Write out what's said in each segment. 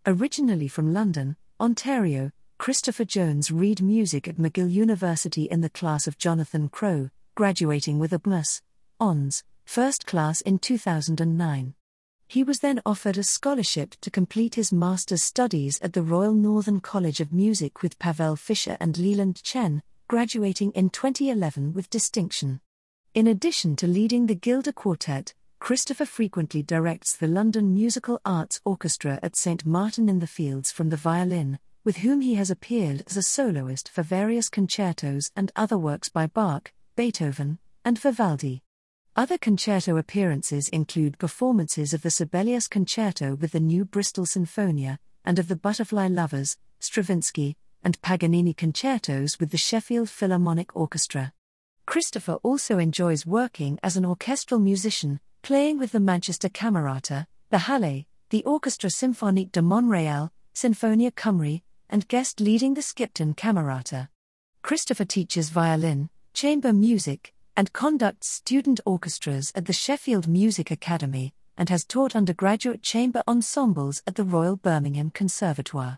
Originally from London, Ontario, Christopher Jones read music at McGill University in the class of Jonathan Crowe, graduating with a B.Mus. Hons. First class in 2009. He was then offered a scholarship to complete his master's studies at the Royal Northern College of Music with Pavel Fischer and Leland Chen, graduating in 2011 with distinction. In addition to leading the Gilder Quartet, Christopher frequently directs the London Musical Arts Orchestra at St Martin-in-the-Fields from the violin, with whom he has appeared as a soloist for various concertos and other works by Bach, Beethoven, and Vivaldi. Other concerto appearances include performances of the Sibelius Concerto with the New Bristol Sinfonia, and of the Butterfly Lovers, Stravinsky, and Paganini concertos with the Sheffield Philharmonic Orchestra. Christopher also enjoys working as an orchestral musician, playing with the Manchester Camerata, the Halle, the Orchestra Symphonique de Montréal, Sinfonia Cymru, and guest leading the Skipton Camerata. Christopher teaches violin, chamber music, and conducts student orchestras at the Sheffield Music Academy, and has taught undergraduate chamber ensembles at the Royal Birmingham Conservatoire.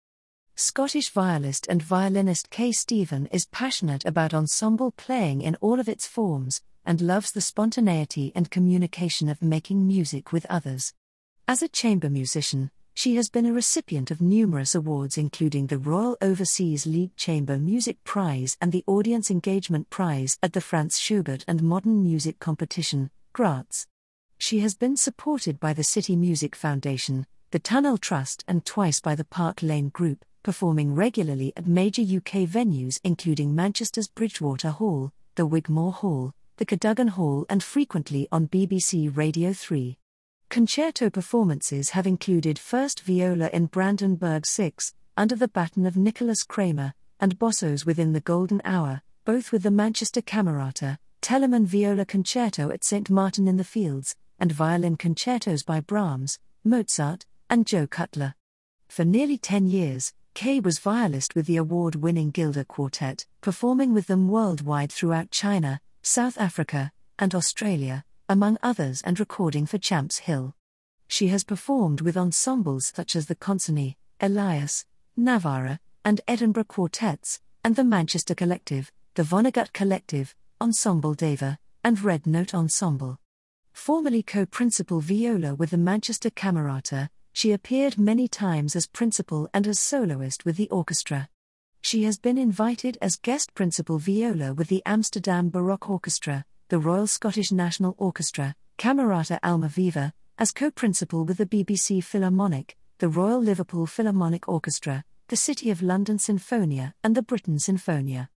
Scottish violist and violinist Kay Stephen is passionate about ensemble playing in all of its forms, and loves the spontaneity and communication of making music with others. As a chamber musician, she has been a recipient of numerous awards including the Royal Overseas League Chamber Music Prize and the Audience Engagement Prize at the Franz Schubert and Modern Music Competition, Graz. She has been supported by the City Music Foundation, the Tunnel Trust and twice by the Park Lane Group, performing regularly at major UK venues including Manchester's Bridgewater Hall, the Wigmore Hall, the Cadogan Hall and frequently on BBC Radio 3. Concerto performances have included first viola in Brandenburg 6, Under the Baton of Nicholas Kramer, and bossos within the Golden Hour, both with the Manchester Camerata, Telemann Viola Concerto at St Martin-in-the-Fields, and violin concertos by Brahms, Mozart, and Joe Cutler. For nearly 10 years, Kay was violist with the award-winning Gilder Quartet, performing with them worldwide throughout China, South Africa, and Australia, among others, and recording for Champs Hill. She has performed with ensembles such as the Consonny, Elias, Navarra, and Edinburgh Quartets, and the Manchester Collective, the Vonnegut Collective, Ensemble Deva, and Red Note Ensemble. Formerly co-principal viola with the Manchester Camerata, she appeared many times as principal and as soloist with the orchestra. She has been invited as guest principal viola with the Amsterdam Baroque Orchestra, the Royal Scottish National Orchestra, Camerata Almaviva, as co-principal with the BBC Philharmonic, the Royal Liverpool Philharmonic Orchestra, the City of London Sinfonia and the Britten Sinfonia.